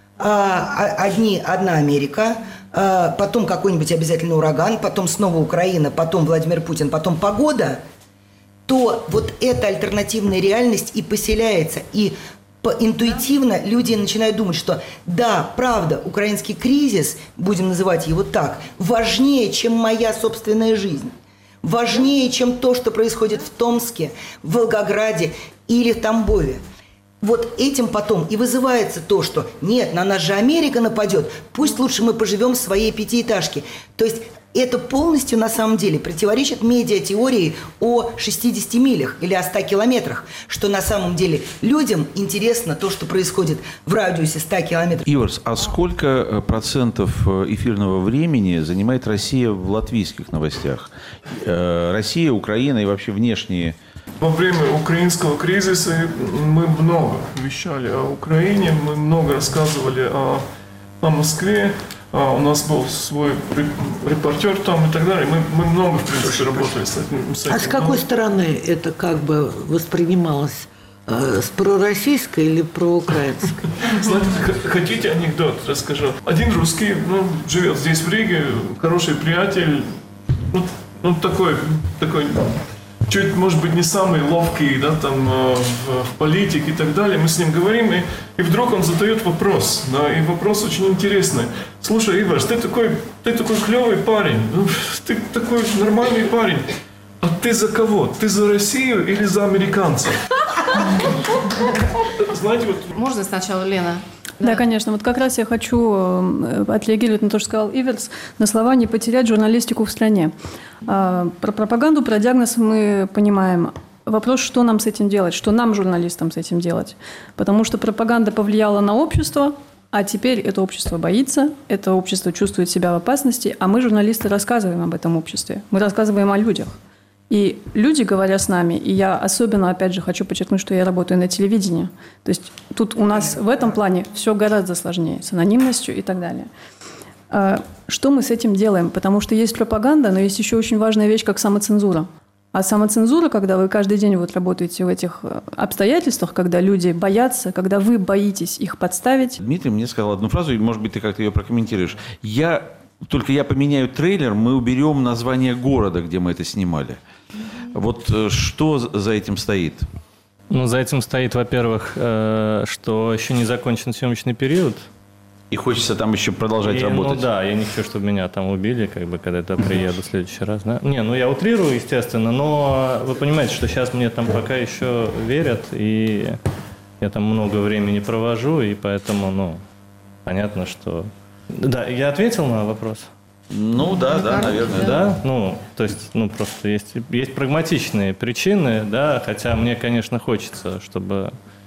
[SPEAKER 10] одна Америка, потом какой-нибудь обязательно ураган, потом снова Украина, потом Владимир Путин, потом погода, то вот эта альтернативная реальность и поселяется, и интуитивно люди начинают думать, что да, правда, украинский кризис, будем называть его так, важнее, чем моя собственная жизнь, важнее, чем то, что происходит в Томске, в Волгограде или в Тамбове. Вот этим потом и вызывается то, что нет, на нас же Америка нападет, пусть лучше мы поживем в своей пятиэтажке. То есть это полностью на самом деле противоречит медиатеории о 60 милях или о 100 километрах, что на самом деле людям интересно то, что происходит в радиусе 100 километров.
[SPEAKER 3] Иварс, а сколько процентов эфирного времени занимает Россия в латвийских новостях? Россия, Украина и вообще внешние...
[SPEAKER 2] Во время украинского кризиса мы много вещали о Украине, мы много рассказывали о Москве. У нас был свой репортер там и так далее. Мы много, в принципе, работали с этим.
[SPEAKER 6] А с какой стороны это как бы воспринималось? С пророссийской или проукраинской?
[SPEAKER 2] Знаете, хотите анекдот, расскажу. Один русский, живет здесь в Риге, хороший приятель, такой чуть, может быть, не самый ловкий, да, там, в политике и так далее. Мы с ним говорим, и вдруг он задает вопрос, да, и вопрос очень интересный. Слушай, Иваш, ты такой клевый парень, ты такой нормальный парень, а ты за кого? Ты за Россию или за американцев? Знаете, вот...
[SPEAKER 1] Можно сначала, Лена?
[SPEAKER 9] Да, конечно. Вот как раз я хочу отреагировать на то, что сказал Иверс, на слова «не потерять журналистику в стране». Про пропаганду, про диагноз мы понимаем. Вопрос, что нам с этим делать, что нам, журналистам, с этим делать. Потому что пропаганда повлияла на общество, а теперь это общество боится, это общество чувствует себя в опасности, а мы, журналисты, рассказываем об этом обществе. Мы рассказываем о людях. И люди, говоря с нами, и я особенно, опять же, хочу подчеркнуть, что я работаю на телевидении. То есть тут у нас в этом плане все гораздо сложнее, с анонимностью и так далее. Что мы с этим делаем? Потому что есть пропаганда, но есть еще очень важная вещь, как самоцензура. А самоцензура, когда вы каждый день вот работаете в этих обстоятельствах, когда люди боятся, когда вы боитесь их подставить.
[SPEAKER 3] Дмитрий мне сказал одну фразу, и, может быть, ты как-то ее прокомментируешь. Только я поменяю трейлер, мы уберем название города, где мы это снимали. Вот что за этим стоит?
[SPEAKER 11] За этим стоит, во-первых, что еще не закончен съемочный период.
[SPEAKER 3] И хочется там еще продолжать работать.
[SPEAKER 11] Да, я не хочу, чтобы меня там убили, когда я приеду в следующий раз. Да? Я утрирую, естественно, но вы понимаете, что сейчас мне там пока еще верят, и я там много времени провожу, и поэтому, понятно, что... Да, я ответил на вопрос?
[SPEAKER 3] Да, наверное.
[SPEAKER 11] Да? То есть, просто есть прагматичные причины, да, хотя мне, конечно, хочется, чтобы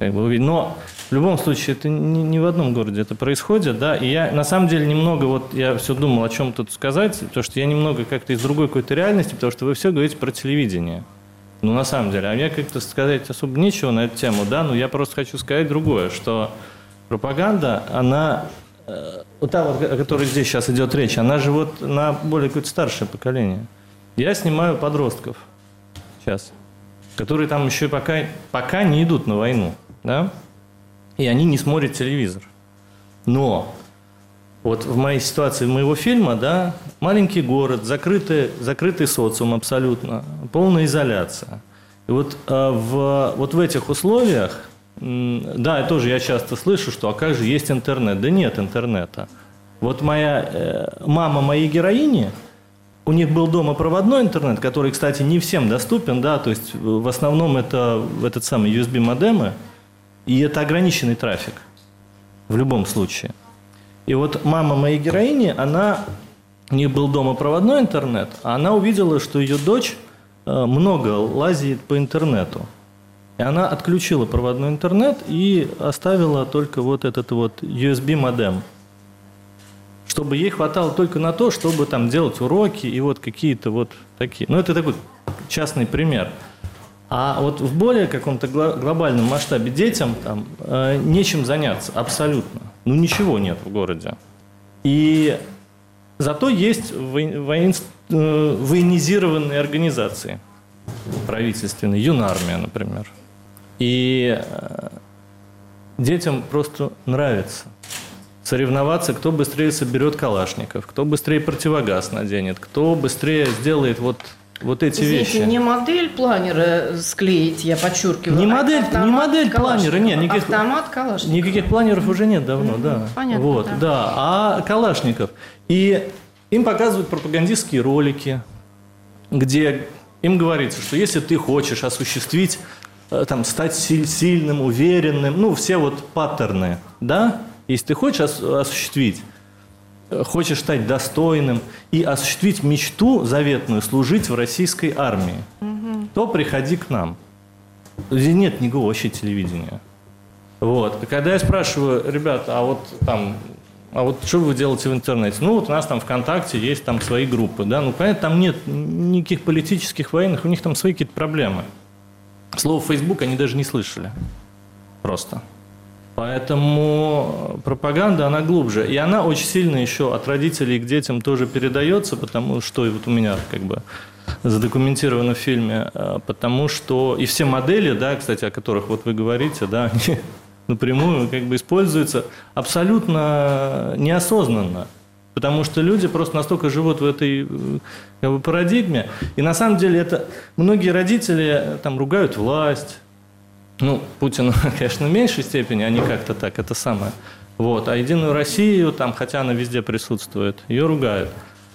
[SPEAKER 11] как бы увидеть. Но в любом случае это не в одном городе это происходит, да, и я на самом деле немного, вот я все думал, о чем тут сказать, потому что я немного как-то из другой какой-то реальности, потому что вы все говорите про телевидение. Ну, на самом деле, а мне как-то сказать особо нечего на эту тему, да, но я просто хочу сказать другое, что пропаганда, она, вот та, вот, о которой здесь сейчас идет речь, она же вот на более какое-то старшее поколение. Я снимаю подростков сейчас, которые там еще пока не идут на войну, да, и они не смотрят телевизор. Но вот в моей ситуации, моего фильма, да, маленький город, закрытый социум абсолютно, полная изоляция. И вот в этих условиях, да, тоже я часто слышу, что а как же есть интернет? Да нет интернета. Вот мама моей героини, у них был дома проводной интернет, который, кстати, не всем доступен, да, то есть в основном это этот самый USB-модемы, и это ограниченный трафик в любом случае. И вот мама моей героини, у них был дома проводной интернет, а она увидела, что ее дочь много лазит по интернету. И она отключила проводной интернет и оставила только вот этот вот USB-модем, чтобы ей хватало только на то, чтобы там делать уроки и вот какие-то вот такие. Ну, это такой частный пример. А вот в более каком-то глобальном масштабе детям там нечем заняться абсолютно. Ну, ничего нет в городе. И зато есть военизированные организации правительственные, юнармия, например. И детям просто нравится соревноваться, кто быстрее соберет калашников, кто быстрее противогаз наденет, кто быстрее сделает вот эти вещи.
[SPEAKER 1] Не модель планера склеить, я подчеркиваю.
[SPEAKER 11] Не модель планера, нет.
[SPEAKER 1] Автомат Калашников.
[SPEAKER 11] Никаких планеров уже нет давно, да.
[SPEAKER 1] Понятно,
[SPEAKER 11] вот, да. А Калашников. И им показывают пропагандистские ролики, где им говорится, что если ты хочешь осуществить, там, стать сильным, уверенным, ну, все вот паттерны, да, если ты хочешь осуществить, хочешь стать достойным и осуществить мечту заветную, служить в российской армии, то приходи к нам. Здесь нет никакого вообще телевидения. Вот. И когда я спрашиваю, ребята, а вот что вы делаете в интернете? Ну, вот у нас там ВКонтакте есть там свои группы, да, ну, понятно, там нет никаких политических, военных, у них там свои какие-то проблемы. Слово Facebook они даже не слышали. Просто. Поэтому пропаганда, она глубже. И она очень сильно еще от родителей к детям тоже передается, потому что, и вот у меня как бы задокументировано в фильме, потому что и все модели, да, кстати, о которых вот вы говорите, да, они напрямую как бы используются абсолютно неосознанно. Потому что люди просто настолько живут в этой как бы парадигме. И на самом деле это многие родители там ругают власть. Ну, Путина, конечно, в меньшей степени, они как-то так, это самое. Вот. А Единую Россию, там, хотя она везде присутствует, ее ругают.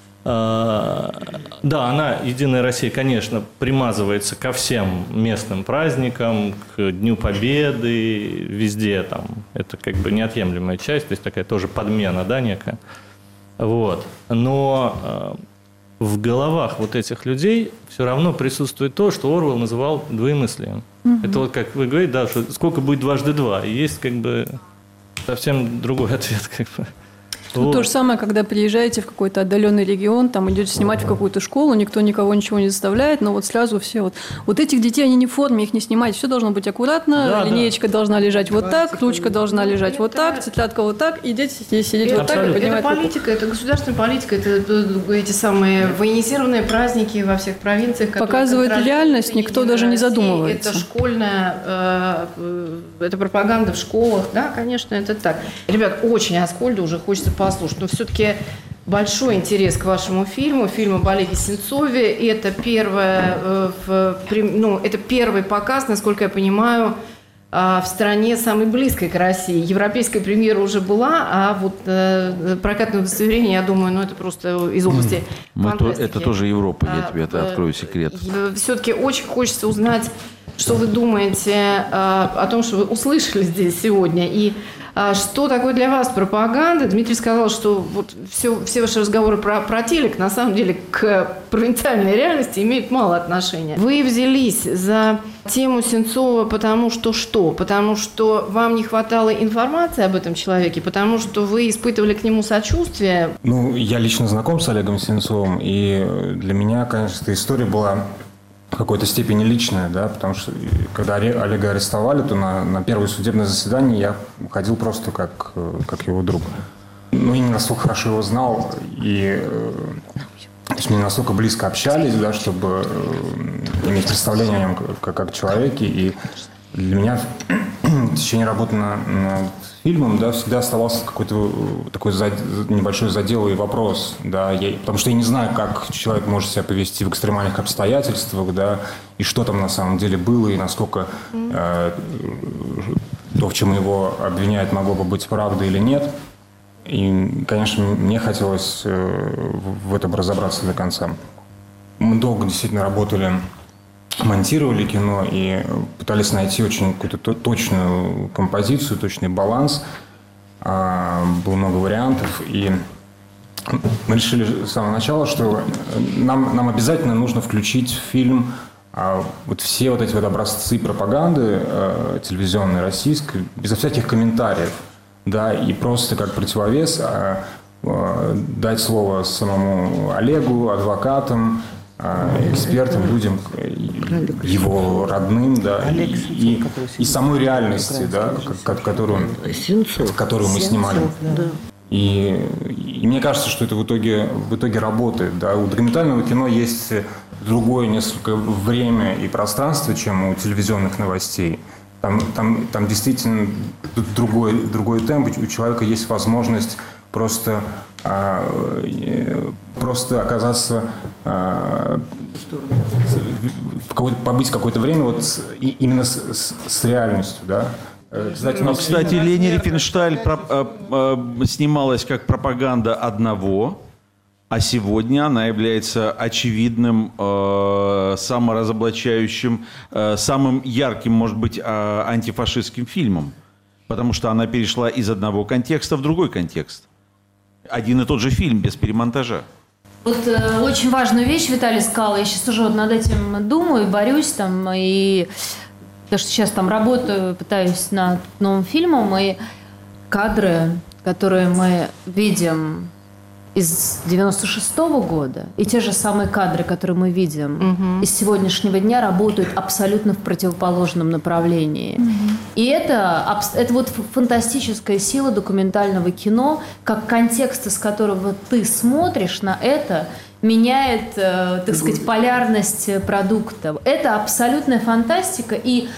[SPEAKER 11] Да, она, Единая Россия, конечно, примазывается ко всем местным праздникам, к Дню Победы, везде там. Это как бы неотъемлемая часть, то есть такая тоже подмена, да, некая. Вот. Но в головах вот этих людей все равно присутствует то, что Оруэлл называл двоемыслием. Это вот как вы говорите, да, что сколько будет дважды два, и есть как бы совсем другой ответ. Как бы.
[SPEAKER 9] Вот. То же самое, когда приезжаете в какой-то отдаленный регион, там идете снимать в какую-то школу, никто никого ничего не заставляет, но вот сразу все вот этих детей, они не в форме, их не снимайте, все должно быть аккуратно, да, линеечка должна лежать вот так, ручка должна лежать вот так, тетрадка вот так, и дети здесь сидеть вот так и поднимать руку.
[SPEAKER 1] Это политика, это государственная политика, это эти самые военизированные праздники во всех провинциях.
[SPEAKER 9] Показывает реальность, никто даже не задумывается.
[SPEAKER 1] Это школьная, это пропаганда в школах, да, конечно, это так. Ребят, очень Аскольду уже хочется послушать, но все-таки большой интерес к вашему фильму об Олеге Сенцове. Это первый показ, насколько я понимаю, в стране самой близкой к России. Европейская премьера уже была, а вот прокатное удостоверение, я думаю, это просто из области фантастики.
[SPEAKER 3] Это тоже Европа, я тебе открою секрет.
[SPEAKER 1] Все-таки очень хочется узнать, что вы думаете о том, что вы услышали здесь сегодня, и А что такое для вас пропаганда? Дмитрий сказал, что вот все ваши разговоры про телек на самом деле к провинциальной реальности имеют мало отношения. Вы взялись за тему Сенцова потому что? Потому что вам не хватало информации об этом человеке, потому что вы испытывали к нему сочувствие?
[SPEAKER 12] Ну, я лично знаком с Олегом Сенцовым, и для меня, конечно, эта история была в какой-то степени личная, да, потому что когда Олега арестовали, то на первое судебное заседание я ходил просто как его друг. Ну, я не настолько хорошо его знал, и то есть мы не настолько близко общались, да, чтобы иметь представление о нем как человеке. И для меня в течение работы над фильмом, да, всегда оставался какой-то такой небольшой задел и вопрос, да, потому что я не знаю, как человек может себя повести в экстремальных обстоятельствах, да, и что там на самом деле было, и насколько то, в чем его обвиняют, могло бы быть правдой или нет. И, конечно, мне хотелось в этом разобраться до конца. Мы долго действительно работали, монтировали кино и пытались найти очень какую-то точную композицию, точный баланс. Было много вариантов. И мы решили с самого начала, что нам обязательно нужно включить в фильм вот все вот эти вот образцы пропаганды телевизионной, российской, безо всяких комментариев. Да, и просто как противовес дать слово самому Олегу, адвокатам, экспертам, людям, его родным, да, и самой реальности, да, которую мы снимали. И мне кажется, что это в итоге работает. Да. У документального кино есть другое несколько время и пространство, чем у телевизионных новостей. Там действительно другой темп. У человека есть возможность просто оказаться, побыть какое-то время вот именно с реальностью, да.
[SPEAKER 3] Кстати, Лени Рифеншталь снималась как пропаганда одного, а сегодня она является очевидным, саморазоблачающим, самым ярким, может быть, антифашистским фильмом. Потому что она перешла из одного контекста в другой контекст. Один и тот же фильм, без перемонтажа.
[SPEAKER 5] Вот очень важную вещь Виталий сказал. Я сейчас уже вот над этим думаю, борюсь там, и потому что сейчас там работаю, пытаюсь над новым фильмом, и кадры, которые мы видим из 96-го года, и те же самые кадры, которые мы видим из сегодняшнего дня, работают абсолютно в противоположном направлении. И это вот фантастическая сила документального кино, как контекст, из которого ты смотришь на это, меняет, так сказать, полярность продукта. Это абсолютная фантастика, и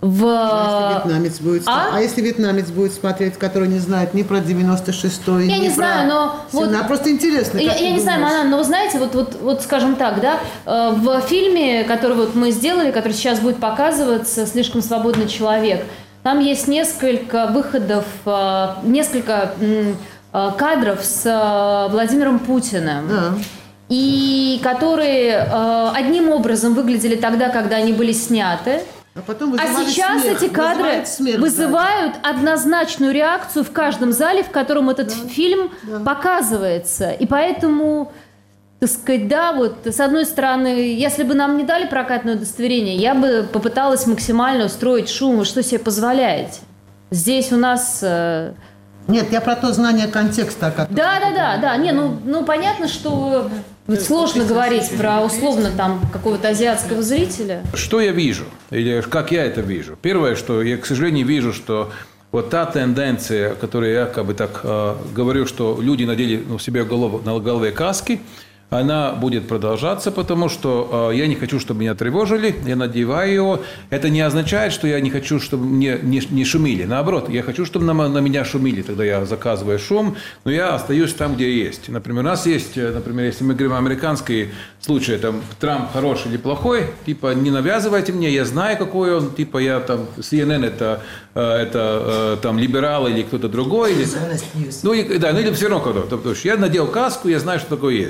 [SPEAKER 4] если вьетнамец будет смотреть, который не знает ни про 96-й,
[SPEAKER 5] я не знаю, но
[SPEAKER 4] просто интересно.
[SPEAKER 5] Я не знаю, Манан, но вы знаете, вот скажем так, да, в фильме, который вот мы сделали, который сейчас будет показываться, «Слишком свободный человек», там есть несколько выходов, несколько кадров с Владимиром Путиным. Да. И которые одним образом выглядели тогда, когда они были сняты. А сейчас эти кадры вызывают однозначную реакцию в каждом зале, в котором этот фильм показывается. И поэтому, так сказать, да, вот с одной стороны, если бы нам не дали прокатное удостоверение, я бы попыталась максимально устроить шум. Вы что себе позволяете? Здесь у нас...
[SPEAKER 4] Нет, я про то знание контекста, о котором...
[SPEAKER 5] Да. Не, ну понятно, что сложно говорить про условно там какого-то азиатского зрителя.
[SPEAKER 7] Что я вижу? Или как я это вижу? Первое, что я, к сожалению, вижу, что вот та тенденция, которую я как бы так говорю, что люди надели на себе на голове каски, она будет продолжаться, потому что я не хочу, чтобы меня тревожили, я надеваю его. Это не означает, что я не хочу, чтобы мне не шумели. Наоборот, я хочу, чтобы на меня шумели. Тогда я заказываю шум, но я остаюсь там, где есть. Например, у нас есть, например, если мы говорим о американские случаи, там, Трамп хороший или плохой, типа, не навязывайте мне, я знаю, какой он, типа, я там, CNN это там либерал или кто-то другой. Или, или все равно кто-то. Я надел каску, я знаю, что такое есть.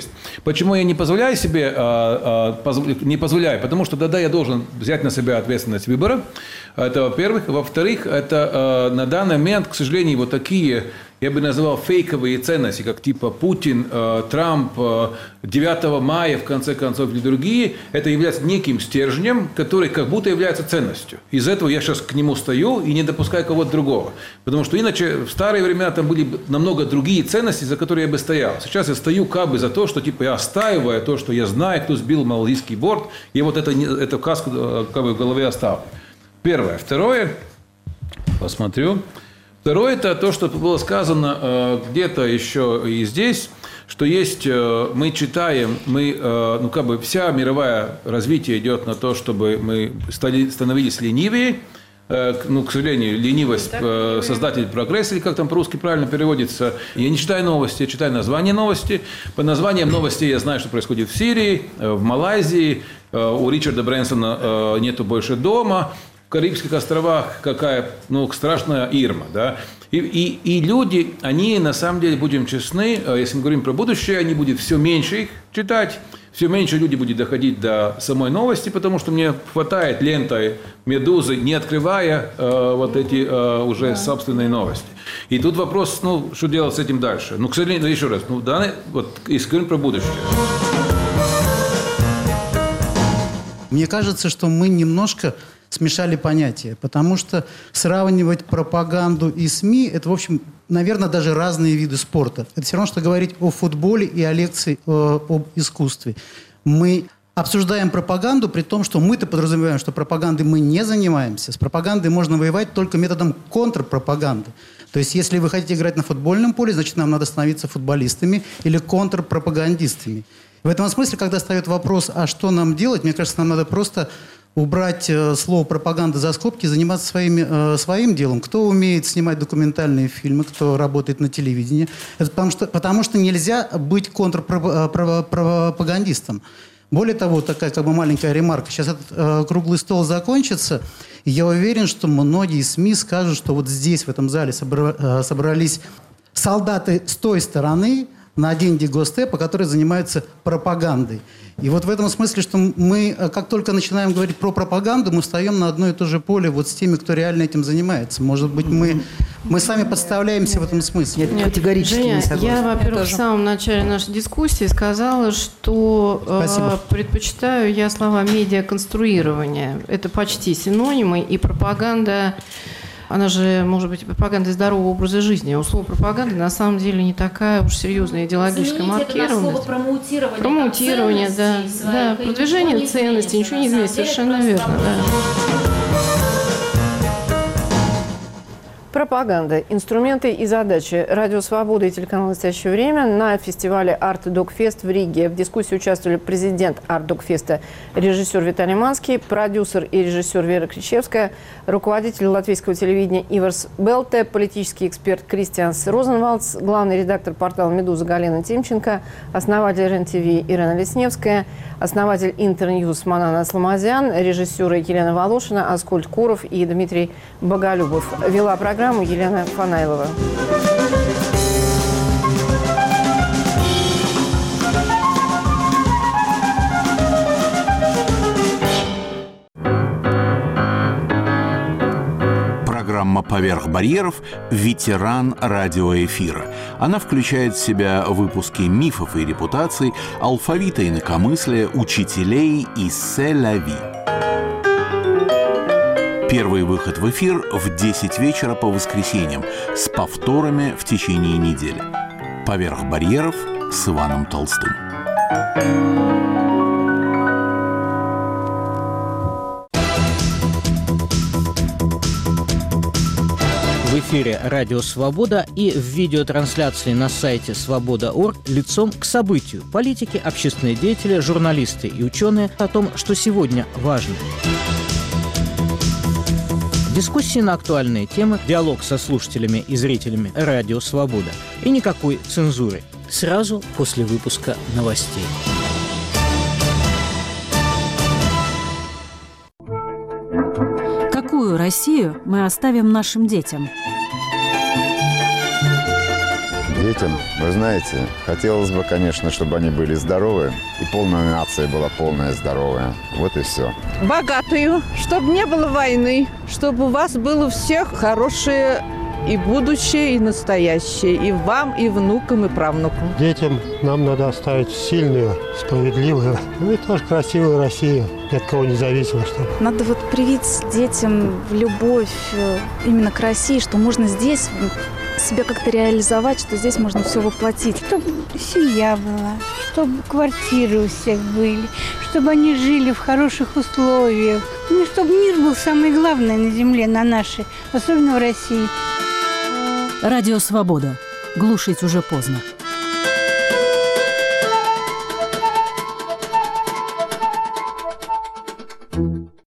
[SPEAKER 7] Почему я не позволяю себе, не позволяю? Потому что тогда я должен взять на себя ответственность выбора. Это во-первых. Во-вторых, это на данный момент, к сожалению, вот такие, я бы назвал, фейковые ценности, как типа Путин, Трамп, 9 мая, в конце концов, или другие, это является неким стержнем, который как будто является ценностью. Из-за этого я сейчас к нему стою и не допускаю кого-то другого. Потому что иначе в старые времена там были намного другие ценности, за которые я бы стоял. Сейчас я стою как бы за то, что типа я отстаиваю то, что я знаю, кто сбил Малазийский борт, и вот эту каску как бы в голове оставлю. Первое. Второе, посмотрю. Второе, это то, что было сказано где-то еще и здесь, что есть, мы читаем, ну как бы вся мировое развитие идет на то, чтобы мы становились ленивее. Ну, к сожалению, ленивость – создатель прогресса, или как там по-русски правильно переводится. Я не читаю новости, я читаю названия новости. По названиям новостей я знаю, что происходит в Сирии, в Малайзии. У Ричарда Брэнсона нету больше дома. В Карибских островах какая, ну, страшная Ирма, да. И люди, они, на самом деле, будем честны, если мы говорим про будущее, они будут все меньше их читать, все меньше люди будут доходить до самой новости, потому что мне хватает лентой «Медузы», не открывая вот эти уже собственные новости. И тут вопрос, ну, что делать с этим дальше? Ну, к сожалению, еще раз, ну, да, вот, если говорим про будущее.
[SPEAKER 13] Мне кажется, что мы немножко смешали понятия, потому что сравнивать пропаганду и СМИ – это, в общем, наверное, даже разные виды спорта. Это все равно, что говорить о футболе и о лекции об искусстве. Мы обсуждаем пропаганду, при том, что мы-то подразумеваем, что пропагандой мы не занимаемся. С пропагандой можно воевать только методом контрпропаганды. То есть, если вы хотите играть на футбольном поле, значит, нам надо становиться футболистами или контрпропагандистами. В этом смысле, когда ставят вопрос, а что нам делать, мне кажется, нам надо просто убрать слово «пропаганда» за скобки, заниматься своим делом. Кто умеет снимать документальные фильмы, кто работает на телевидении. Это потому что нельзя быть контрпропагандистом. Более того, такая как бы маленькая ремарка. Сейчас этот круглый стол закончится, и я уверен, что многие СМИ скажут, что вот здесь, в этом зале, собрались солдаты с той стороны, на деньги Госдепа, которые занимаются пропагандой. И вот в этом смысле, что мы, как только начинаем говорить про пропаганду, мы встаем на одно и то же поле вот с теми, кто реально этим занимается. Может быть, мы сами подставляемся в этом смысле.
[SPEAKER 10] Нет, категорически
[SPEAKER 1] Женя,
[SPEAKER 10] не согласна.
[SPEAKER 1] я, во-первых, в самом начале нашей дискуссии сказала, что предпочитаю я слова «медиаконструирование». Это почти синонимы, и пропаганда... Она же, может быть, пропаганда здорового образа жизни. У слова пропаганда на самом деле не такая уж серьезная идеологическая маркированность.
[SPEAKER 5] Это на слово промоутирование.
[SPEAKER 1] Промоутирование, да. Да, продвижение ценностей, ничего не изменится. Совершенно верно, да. Пропаганда. Инструменты и задачи. Радио «Свобода» и телеканал «Настоящее время» на фестивале «Арт Док Фест» в Риге. В дискуссии участвовали президент «Арт Док Феста» режиссер Виталий Манский, продюсер и режиссер Вера Кричевская, руководитель латвийского телевидения Иварс Белте, политический эксперт Кристианс Розенвалдс, главный редактор портала «Медуза» Галина Тимченко, основатель РЕН-ТВ Ирина Лесневская, основатель Интерньюз Манана Сламазян, режиссеры Елена Волошина, Аскольд Куров и Дмитрий Боголюбов. Вела программу Елена Фанайлова.
[SPEAKER 14] Программа «Поверх барьеров» – ветеран радиоэфира. Она включает в себя выпуски мифов и репутаций, алфавита инакомыслия, учителей и «Се-ля-ви». Первый выход в эфир в 10 вечера по воскресеньям с повторами в течение недели. «Поверх барьеров» с Иваном Толстым.
[SPEAKER 15] В эфире «Радио Свобода» и в видеотрансляции на сайте «Свобода.орг» лицом к событию. Политики, общественные деятели, журналисты и ученые о том, что сегодня важно. Дискуссии на актуальные темы, диалог со слушателями и зрителями «Радио Свобода». И никакой цензуры. Сразу после выпуска новостей.
[SPEAKER 16] Какую Россию мы оставим нашим детям? детям, вы знаете, хотелось бы, конечно, чтобы они были здоровы, и полная нация была полная здоровая. Вот и все.
[SPEAKER 17] Богатую, чтобы не было войны, чтобы у вас было всех хорошее и будущее, и настоящее, и вам, и внукам, и правнукам.
[SPEAKER 18] Детям нам надо оставить сильную, справедливую, ну и тоже красивую Россию, ни от кого не зависимо. Чтобы.
[SPEAKER 19] Надо вот привить детям любовь именно к России, что можно здесь себя как-то реализовать, что здесь можно все воплотить.
[SPEAKER 20] Чтобы семья была, чтобы квартиры у всех были, чтобы они жили в хороших условиях. Ну, чтобы мир был самое главное на земле, на нашей, особенно в России.
[SPEAKER 21] Радио «Свобода». Глушить уже поздно.